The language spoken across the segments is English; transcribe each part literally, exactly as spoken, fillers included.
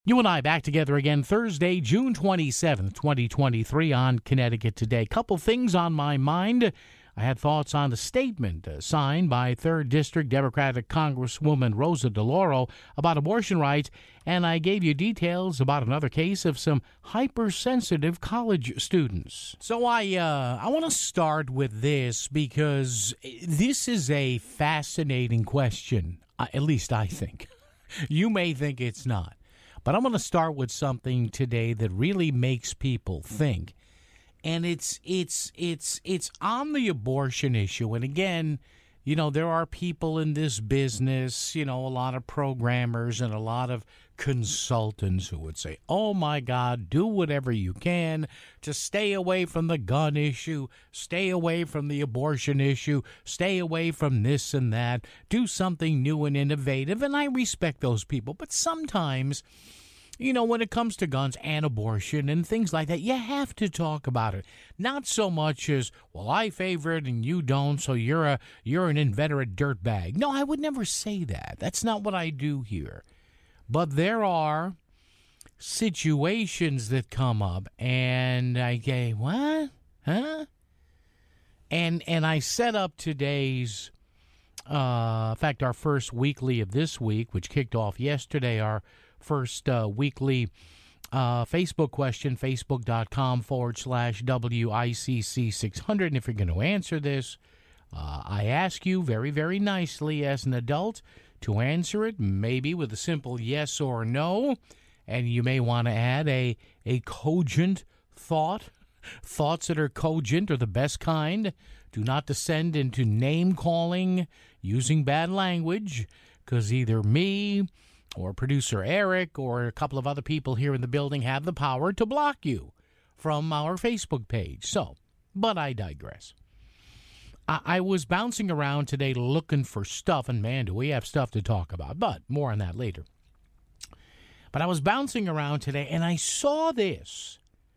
You and I back together again Thursday, June twenty-seventh, twenty twenty-three on Connecticut Today. Couple things on my mind. I had thoughts on the statement uh, signed by third District Democratic Congresswoman Rosa DeLauro about abortion rights, and I gave you details about another case of some hypersensitive college students. So I uh, I want to start with this because this is a fascinating question, uh, at least I think. You may think it's not. But I'm going to start with something today that really makes people think. And it's it's it's it's on the abortion issue. And again, you know, there are people in this business, you know, a lot of programmers and a lot of consultants who would say, oh, my God, do whatever you can to stay away from the gun issue, stay away from the abortion issue, stay away from this and that, do something new and innovative. And I respect those people. But sometimes, you know, when it comes to guns and abortion and things like that, you have to talk about it. Not so much as, well, I favor it and you don't, so you're a you're an inveterate dirtbag. No, I would never say that. That's not what I do here. But there are situations that come up, and I say, what? Huh? And and I set up today's, uh, in fact, our first weekly of this week, which kicked off yesterday, our first uh, weekly uh, Facebook question, facebook.com forward slash WICC 600. And if you're going to answer this, uh, I ask you very, very nicely as an adult to answer it, maybe with a simple yes or no. And you may want to add a, a cogent thought. Thoughts that are cogent are the best kind. Do not descend into name-calling using bad language, because either me or producer Eric or a couple of other people here in the building have the power to block you from our Facebook page. So, but I digress. I, I was bouncing around today looking for stuff, and man, do we have stuff to talk about, but more on that later. But I was bouncing around today, and I saw this.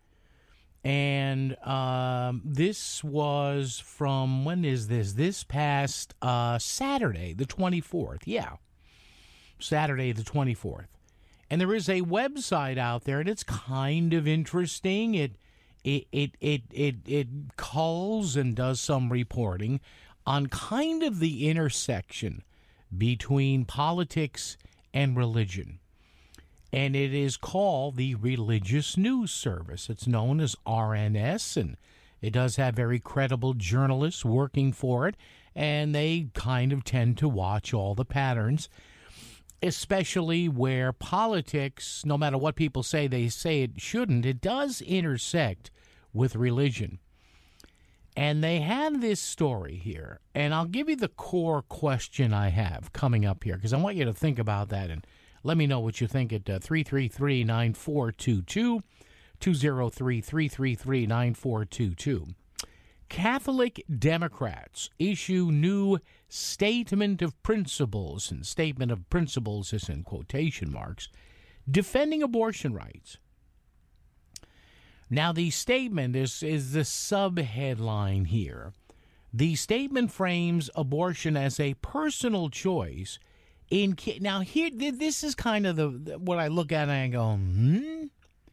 And um, this was from, when is this? This past uh, Saturday, the twenty-fourth. Yeah, Saturday the twenty-fourth. And there is a website out there, and it's kind of interesting. It it it it it, it culls and does some reporting on kind of the intersection between politics and religion. And it is called the Religious News Service. It's known as R N S, and it does have very credible journalists working for it, and they kind of tend to watch all the patterns, especially where politics, no matter what people say, they say it shouldn't, it does intersect with religion. And they have this story here, and I'll give you the core question I have coming up here, because I want you to think about that and let me know what you think at uh, three three three, nine four two two, two oh three, three three three, nine four two two. Catholic Democrats issue new statement of principles, and statement of principles is in quotation marks, defending abortion rights. Now, the statement is, is the subheadline here. The statement frames abortion as a personal choice. In now, here, this is kind of the what I look at and I go, hmm?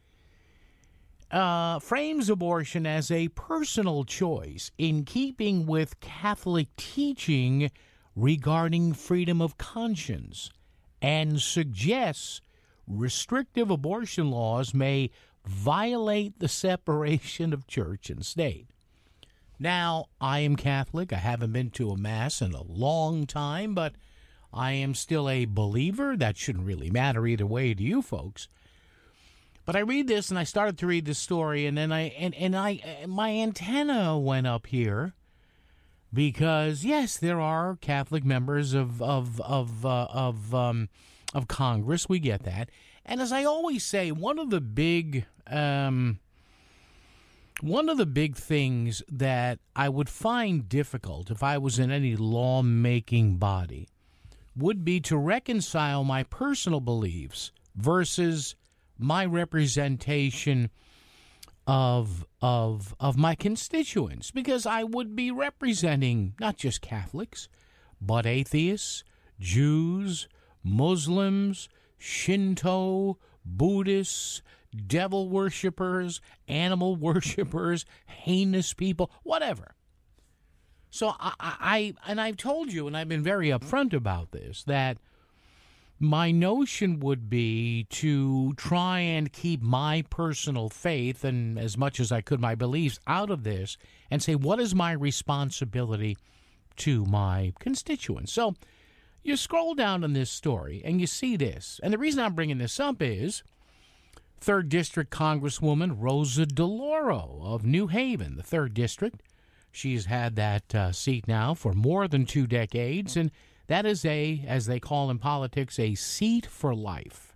Uh, frames abortion as a personal choice in keeping with Catholic teaching regarding freedom of conscience, and suggests restrictive abortion laws may violate the separation of church and state. Now, I am Catholic. I haven't been to a mass in a long time, but I am still a believer. That shouldn't really matter either way to you folks. But I read this, and I started to read this story, and then I and, and I my antenna went up here, because yes, there are Catholic members of of of uh, of um, of Congress. We get that, and as I always say, one of the big um, one of the big things that I would find difficult if I was in any lawmaking body would be to reconcile my personal beliefs versus my representation of of of my constituents, because I would be representing not just Catholics, but atheists, Jews, Muslims, Shinto, Buddhists, devil worshippers, animal worshippers, heinous people, whatever. So I, I, and I've told you, and I've been very upfront about this, that my notion would be to try and keep my personal faith and as much as I could my beliefs out of this and say, what is my responsibility to my constituents? So you scroll down on this story and you see this. And the reason I'm bringing this up is third District Congresswoman Rosa DeLauro of New Haven, the third District. She's had that uh, seat now for more than two decades, and that is a, as they call in politics, a seat for life.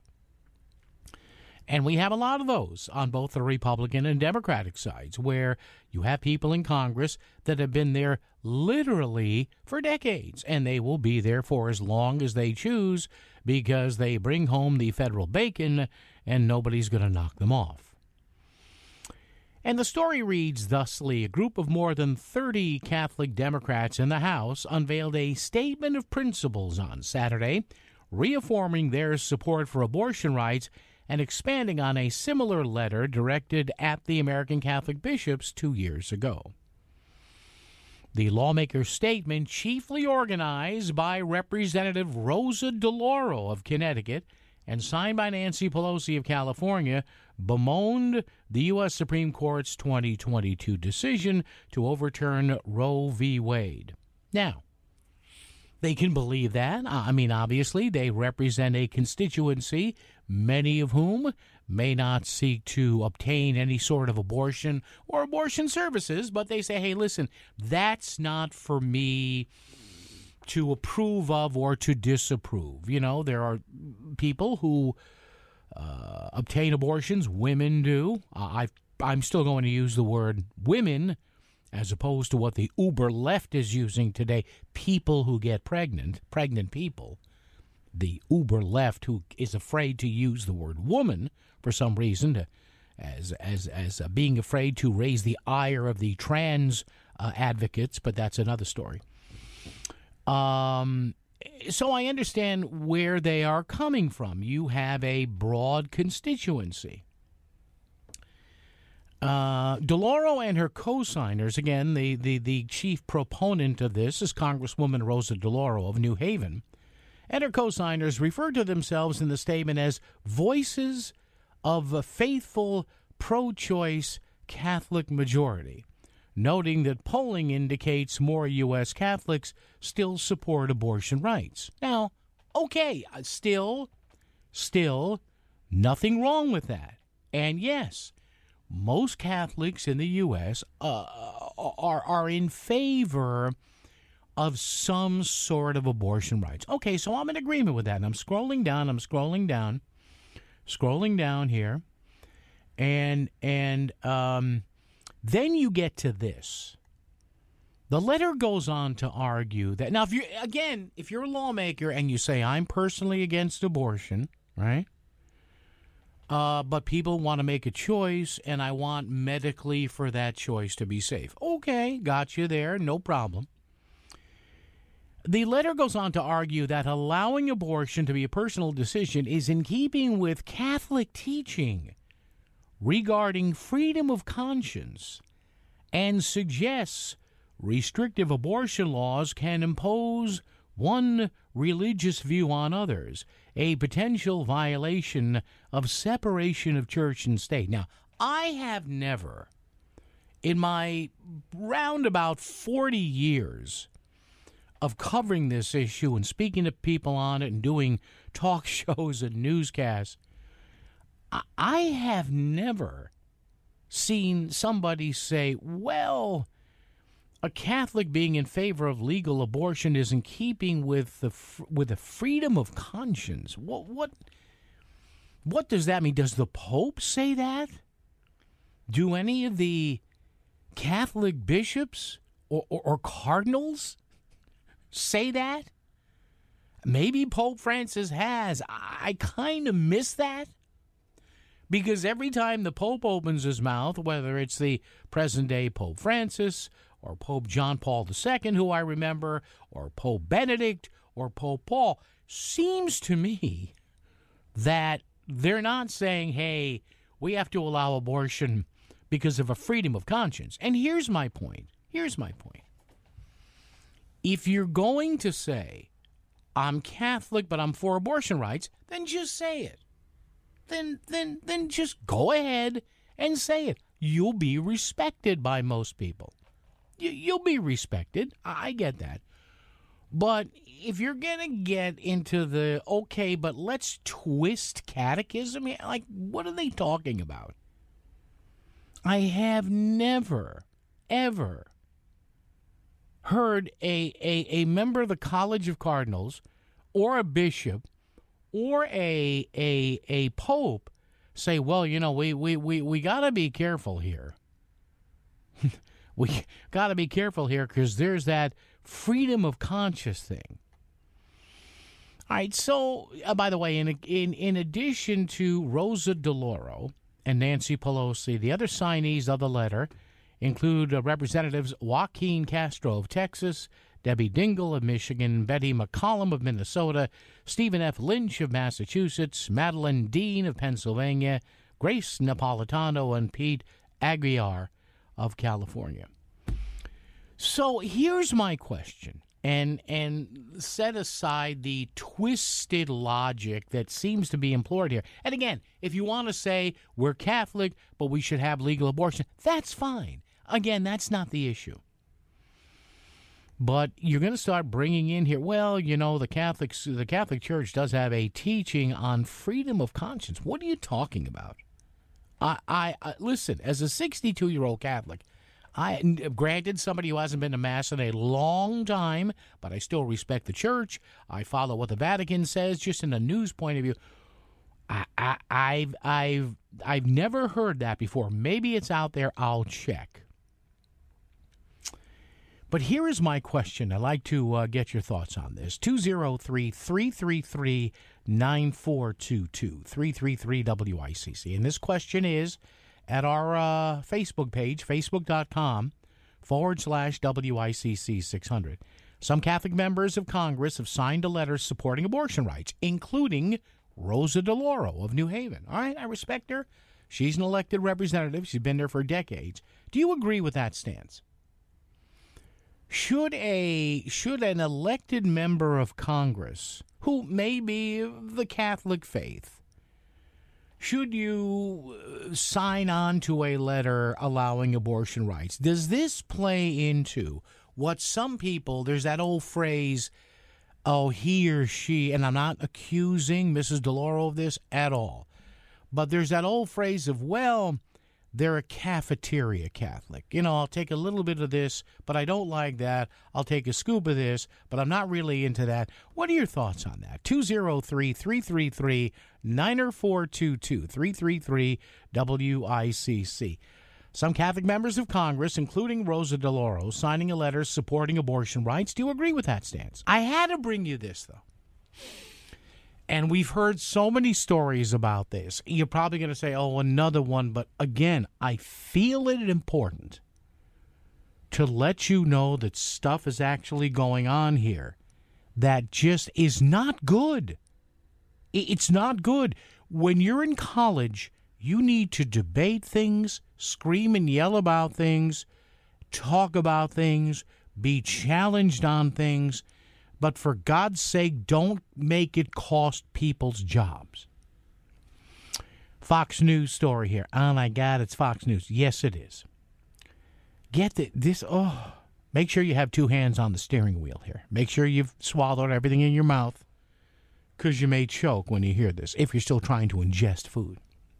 And we have a lot of those on both the Republican and Democratic sides, where you have people in Congress that have been there literally for decades, and they will be there for as long as they choose because they bring home the federal bacon and nobody's going to knock them off. And the story reads thusly: a group of more than thirty Catholic Democrats in the House unveiled a statement of principles on Saturday, reaffirming their support for abortion rights and expanding on a similar letter directed at the American Catholic bishops two years ago. The lawmakers' statement, chiefly organized by Representative Rosa DeLauro of Connecticut and signed by Nancy Pelosi of California, bemoaned the U S Supreme Court's twenty twenty-two decision to overturn Roe v. Wade. Now, they can believe that. I mean, obviously, they represent a constituency, many of whom may not seek to obtain any sort of abortion or abortion services, but they say, hey, listen, that's not for me to approve of or to disapprove. You know, there are people who uh, obtain abortions, women do. Uh, I've, I'm still going to use the word women as opposed to what the uber left is using today, people who get pregnant, pregnant people. The uber left who is afraid to use the word woman for some reason, to, as as as uh, being afraid to raise the ire of the trans uh, advocates, but that's another story. Um, so I understand where they are coming from. You have a broad constituency. Uh, DeLauro and her co-signers, again, the, the, the chief proponent of this is Congresswoman Rosa DeLauro of New Haven, and her co-signers refer to themselves in the statement as voices of a faithful, pro-choice Catholic majority, noting that polling indicates more U S Catholics still support abortion rights. Now, okay, still, still, nothing wrong with that. And yes, most Catholics in the U S uh, are are in favor of some sort of abortion rights. Okay, so I'm in agreement with that. And I'm scrolling down, I'm scrolling down, scrolling down here, and and um, then you get to this. The letter goes on to argue that, now, if you again, if you're a lawmaker and you say, I'm personally against abortion, right? Uh, but people want to make a choice, and I want medically for that choice to be safe. Okay, got you there, no problem. The letter goes on to argue that allowing abortion to be a personal decision is in keeping with Catholic teaching regarding freedom of conscience and suggests restrictive abortion laws can impose one religious view on others, a potential violation of separation of church and state. Now, I have never, in my roundabout forty years of covering this issue and speaking to people on it and doing talk shows and newscasts, I have never seen somebody say, well, a Catholic being in favor of legal abortion is in keeping with the with the freedom of conscience. What what what does that mean? Does the Pope say that? Do any of the Catholic bishops or, or, or cardinals say that? Maybe Pope Francis has. I, I kind of miss that. Because every time the Pope opens his mouth, whether it's the present-day Pope Francis or Pope John Paul the Second, who I remember, or Pope Benedict or Pope Paul, seems to me that they're not saying, hey, we have to allow abortion because of a freedom of conscience. And here's my point. Here's my point. If you're going to say, I'm Catholic, but I'm for abortion rights, then just say it. Then, then, then just go ahead and say it. You'll be respected by most people. You, you'll be respected. I get that. But if you're going to get into the, okay, but let's twist catechism, like, what are they talking about? I have never, ever heard a, a, a member of the College of Cardinals or a bishop or a a a pope say, well, you know, we, we, we, we got to be careful here. we got to be careful here because there's that freedom of conscience thing. All right, so, uh, by the way, in, in, in addition to Rosa DeLauro and Nancy Pelosi, the other signees of the letter include uh, Representatives Joaquin Castro of Texas, Debbie Dingell of Michigan, Betty McCollum of Minnesota, Stephen F. Lynch of Massachusetts, Madeline Dean of Pennsylvania, Grace Napolitano, and Pete Aguiar of California. So here's my question, and and set aside the twisted logic that seems to be employed here. And again, if you want to say we're Catholic, but we should have legal abortion, that's fine. Again, that's not the issue. But you're going to start bringing in here, well, you know, the Catholics, the Catholic Church does have a teaching on freedom of conscience. What are you talking about? I, I, I listen, as a sixty-two-year-old Catholic, I granted somebody who hasn't been to Mass in a long time, but I still respect the Church. I follow what the Vatican says, just in a news point of view. I, I, I've, I've, I've never heard that before. Maybe it's out there. I'll check. But here is my question. I'd like to uh, get your thoughts on this. two oh three, three three three, nine four two two, three three three W I C C. And this question is at our uh, Facebook page, facebook.com forward slash WICC 600. Some Catholic members of Congress have signed a letter supporting abortion rights, including Rosa DeLauro of New Haven. All right, I respect her. She's an elected representative. She's been there for decades. Do you agree with that stance? Should a should an elected member of Congress, who may be of the Catholic faith, should you sign on to a letter allowing abortion rights? Does this play into what some people, there's that old phrase, oh, he or she, and I'm not accusing Missus DeLauro of this at all, but there's that old phrase of, well, they're a cafeteria Catholic. You know, I'll take a little bit of this, but I don't like that. I'll take a scoop of this, but I'm not really into that. What are your thoughts on that? two oh three, three three three, nine four two two, three three three W I C C. Some Catholic members of Congress, including Rosa DeLauro, signing a letter supporting abortion rights. Do you agree with that stance? I had to bring you this, though. And we've heard so many stories about this. You're probably going to say, oh, another one. But again, I feel it important to let you know that stuff is actually going on here that just is not good. It's not good. When you're in college, you need to debate things, scream and yell about things, talk about things, be challenged on things. But for God's sake, don't make it cost people's jobs. Fox News story here. Oh, my God, it's Fox News. Yes, it is. Get the, this. Oh, make sure you have two hands on the steering wheel here. Make sure you've swallowed everything in your mouth, because you may choke when you hear this, if you're still trying to ingest food.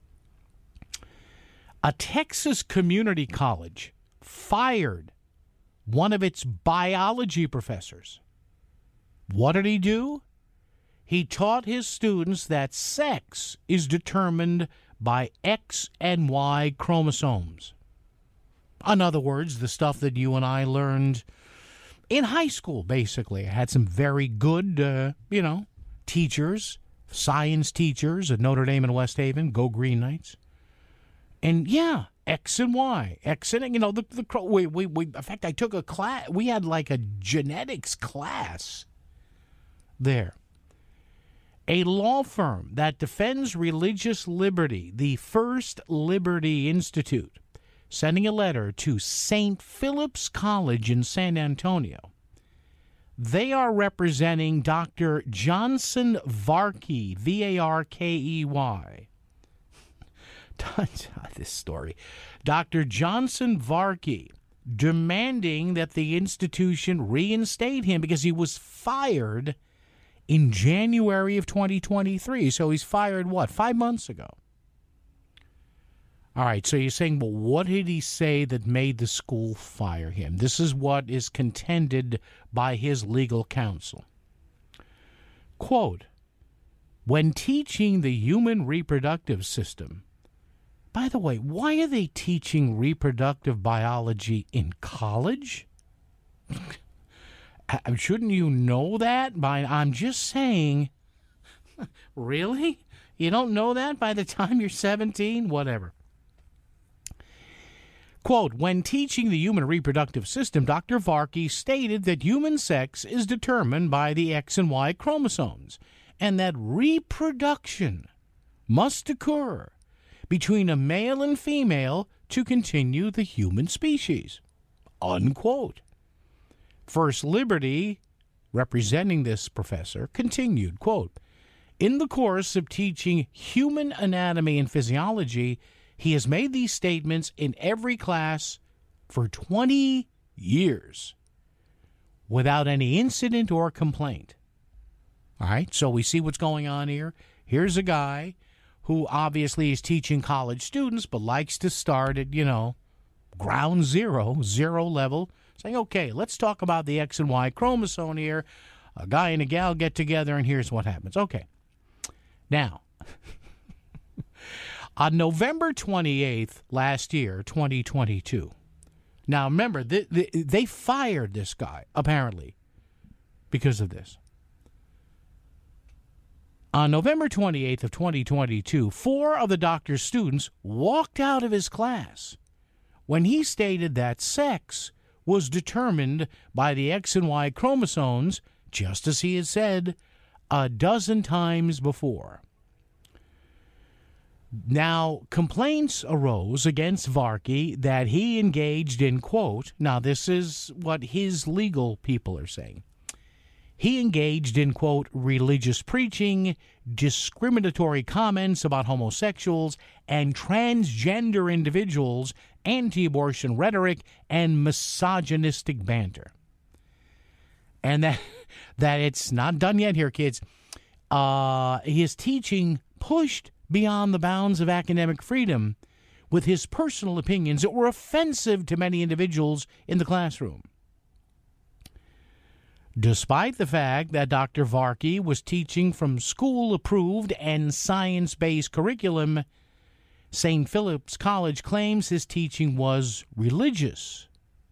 A Texas community college fired one of its biology professors. What did he do? He taught his students that sex is determined by X and Y chromosomes. In other words, the stuff that you and I learned in high school, basically. I had some very good, uh, you know, teachers, science teachers at Notre Dame and West Haven. Go Green Knights. And, yeah, X and Y. X and, you know, the, the we, we, we, in fact, I took a class. We had like a genetics class there. A law firm that defends religious liberty, the First Liberty Institute, sending a letter to Saint Philip's College in San Antonio. They are representing Doctor Johnson Varkey, V A R K E Y. This story. Doctor Johnson Varkey demanding that the institution reinstate him because he was fired in January of twenty twenty-three. So he's fired, what, five months ago? All right, so you're saying, well, what did he say that made the school fire him? This is what is contended by his legal counsel. Quote, when teaching the human reproductive system, by the way, why are they teaching reproductive biology in college? Shouldn't you know that? By, I'm just saying, really? You don't know that by the time you're seventeen? Whatever. Quote, when teaching the human reproductive system, Doctor Varkey stated that human sex is determined by the X and Y chromosomes, and that reproduction must occur between a male and female to continue the human species. Unquote. First Liberty, representing this professor, continued, quote, in the course of teaching human anatomy and physiology, he has made these statements in every class for twenty years without any incident or complaint. All right, so we see what's going on here. Here's a guy who obviously is teaching college students but likes to start at, you know, ground zero, zero level, saying, okay, let's talk about the X and Y chromosome here. A guy and a gal get together, and here's what happens. Okay. Now, on November twenty-eighth last year, twenty twenty-two. Now, remember, they, they, they fired this guy, apparently, because of this. On November twenty-eighth of twenty twenty-two, four of the doctor's students walked out of his class when he stated that sex was determined by the X and Y chromosomes, just as he had said a dozen times before. Now, complaints arose against Varkey that he engaged in, quote, now this is what his legal people are saying. He engaged in, quote, religious preaching, discriminatory comments about homosexuals and transgender individuals, anti-abortion rhetoric, and misogynistic banter. And that that it's not done yet here, kids. Uh, his teaching pushed beyond the bounds of academic freedom with his personal opinions that were offensive to many individuals in the classroom. Despite the fact that Doctor Varkey was teaching from school-approved and science-based curriculum, Saint Philip's College claims his teaching was religious.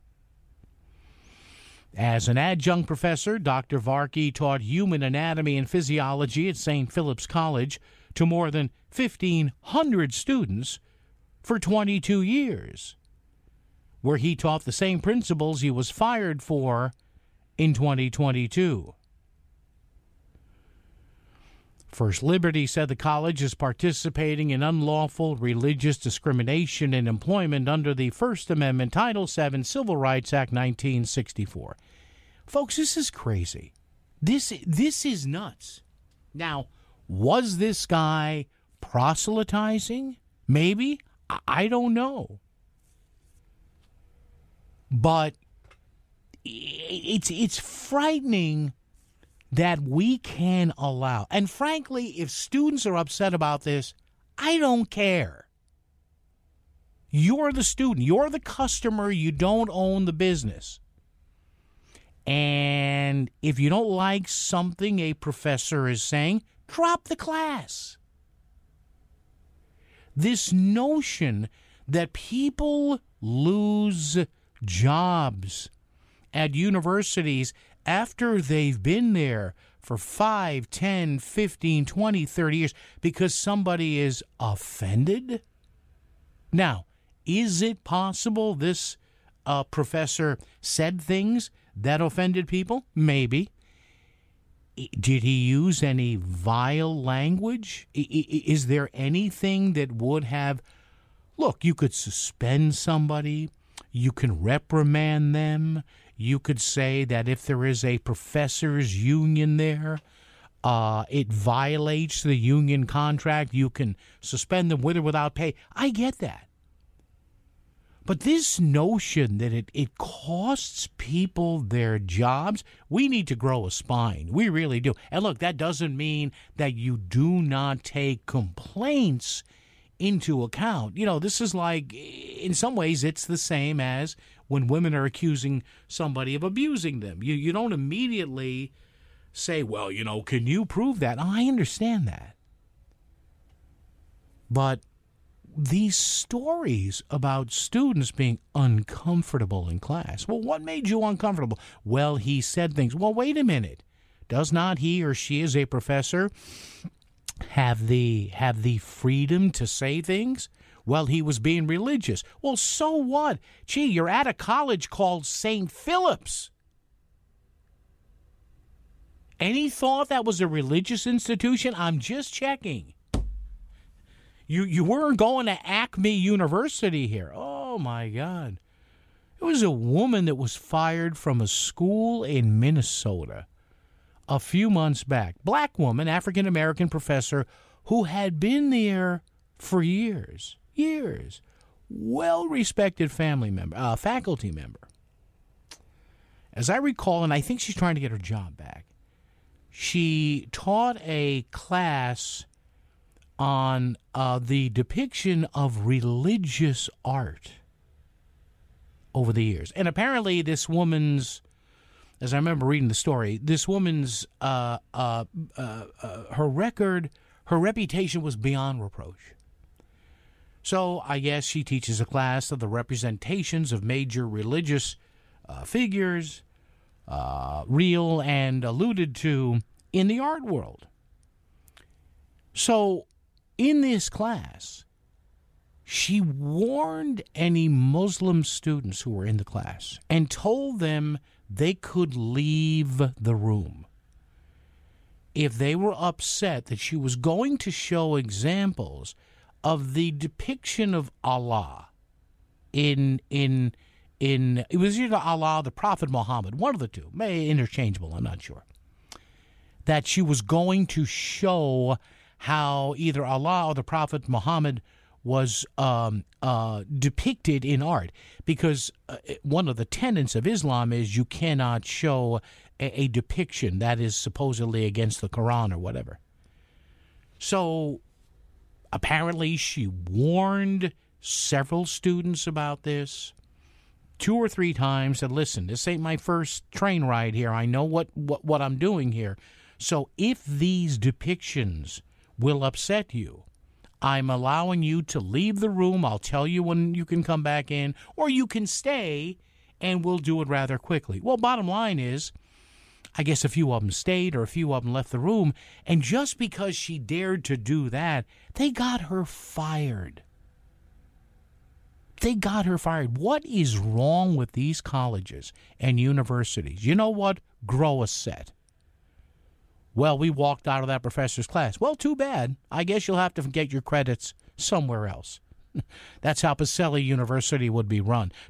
As an adjunct professor, Doctor Varkey taught human anatomy and physiology at Saint Philip's College to more than fifteen hundred students for twenty-two years, where he taught the same principles he was fired for in twenty twenty-two. First Liberty said the college is participating in unlawful religious discrimination in employment under the First Amendment, Title seven, Civil Rights Act nineteen sixty-four. Folks, this is crazy. This, this is nuts. Now, was this guy proselytizing? Maybe. I don't know. But it's it's frightening that we can allow. And frankly, if students are upset about this, I don't care. You're the student. You're the customer. You don't own the business. And if you don't like something a professor is saying, drop the class. This notion that people lose jobs at universities after they've been there for five, ten, fifteen, twenty, thirty years because somebody is offended? Now, is it possible this uh, professor said things that offended people? Maybe. did he use any vile language? Is there anything that would have... Look, you could suspend somebody. You can reprimand them. You could say that if there is a professors' union there, uh, it violates the union contract. You can suspend them with or without pay. I get that. But this notion that it, it costs people their jobs, we need to grow a spine. We really do. And look, that doesn't mean that you do not take complaints into account. You know, this is like, in some ways, it's the same as when women are accusing somebody of abusing them. You, you don't immediately say, well, you know, can you prove that? I understand that. But these stories about students being uncomfortable in class. Well, what made you uncomfortable? Well, he said things. Well, wait a minute. Does not he or she, as a professor, have the have the freedom to say things? Well, he was being religious. Well, so what? Gee, you're at a college called Saint Philip's. Any thought that was a religious institution? I'm just checking. You you weren't going to Acme University here. Oh, my God. It was a woman that was fired from a school in Minnesota a few months back. Black woman, African-American professor, who had been there for years, years. Well-respected family member, uh, faculty member. As I recall, and I think she's trying to get her job back, she taught a class on uh, the depiction of religious art over the years. And apparently this woman's, as I remember reading the story, this woman's, uh, uh, uh, uh, her record, her reputation was beyond reproach. So I guess she teaches a class of the representations of major religious uh, figures, uh, real and alluded to in the art world. So in this class, she warned any Muslim students who were in the class and told them they could leave the room if they were upset that she was going to show examples of the depiction of Allah in in in it was either Allah or the Prophet Muhammad, one of the two, maybe interchangeable, I'm not sure. That she was going to show how either Allah or the Prophet Muhammad was um, uh, depicted in art, because uh, one of the tenets of Islam is you cannot show a, a depiction that is supposedly against the Quran or whatever. So apparently she warned several students about this two or three times, said, listen, this ain't my first train ride here. I know what, what, what I'm doing here. So if these depictions will upset you, I'm allowing you to leave the room. I'll tell you when you can come back in, or you can stay, and we'll do it rather quickly. Well, bottom line is, I guess a few of them stayed or a few of them left the room, and just because she dared to do that, they got her fired. They got her fired. What is wrong with these colleges and universities? You know what? Grow a set. Well, we walked out of that professor's class. Well, too bad. I guess you'll have to get your credits somewhere else. That's how Pacelli University would be run.